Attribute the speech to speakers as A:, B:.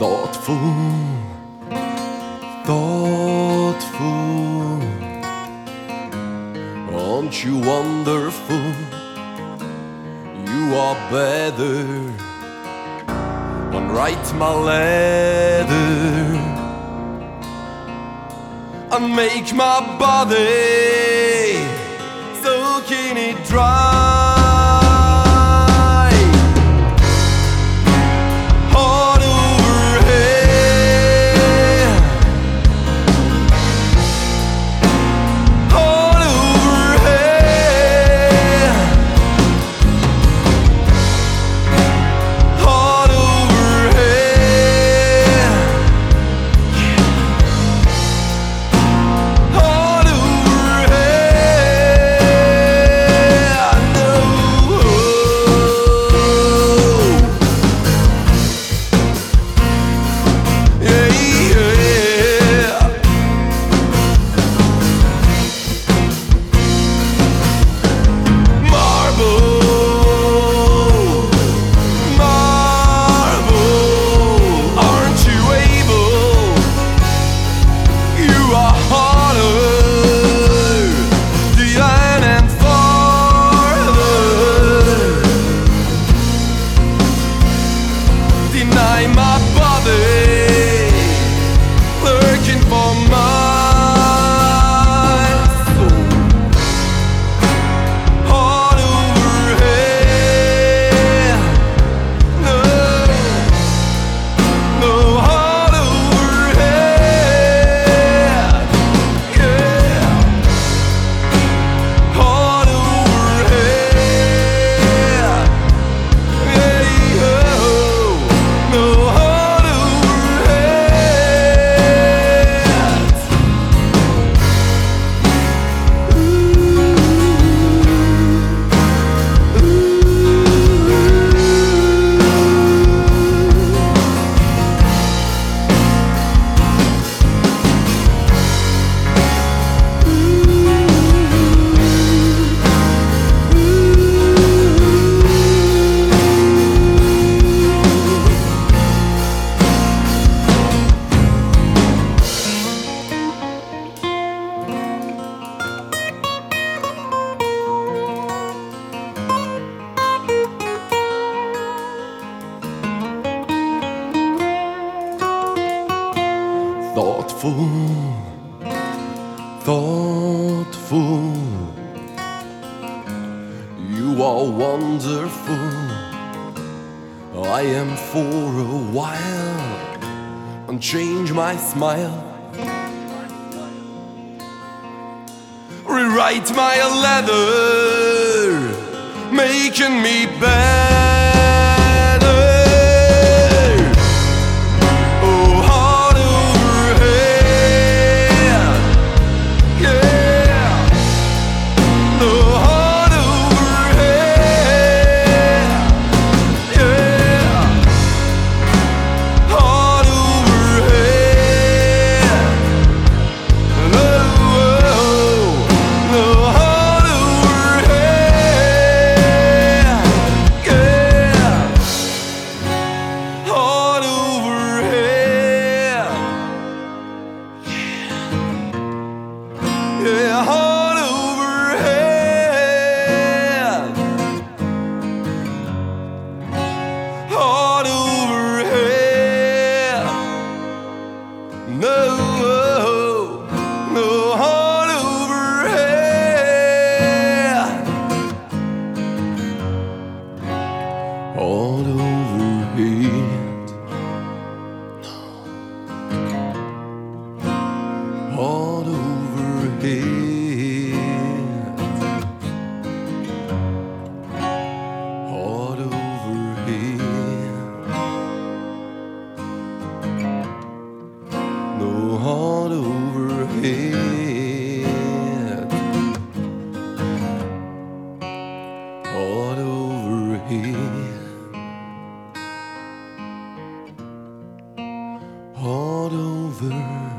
A: Thoughtful, thoughtful, aren't you wonderful? You are better. Unwrite my letter and make my body soaking it dry. Heart over head, heart over head, heart over head, heart over head. No. Yeah, yeah. Marble, marble, aren't you able? You are harder, the iron and farther. Deny my body, lurking for my soul. Heart over head, no, no, heart over head, yeah, heart over head, yeah, no, heart over head. Thoughtful, thoughtful, you are wonderful. I am for a while and change my smile. Rewrite my letter, making me better. Oh, heart over head, yeah. No, heart over head, yeah. Heart over head, no, no, heart over head, yeah. Heart over head, yeah, heart over head, heart over head, no, no, heart over head, heart over head, heart over head, heart over head, no, heart over head, heart over head, heart over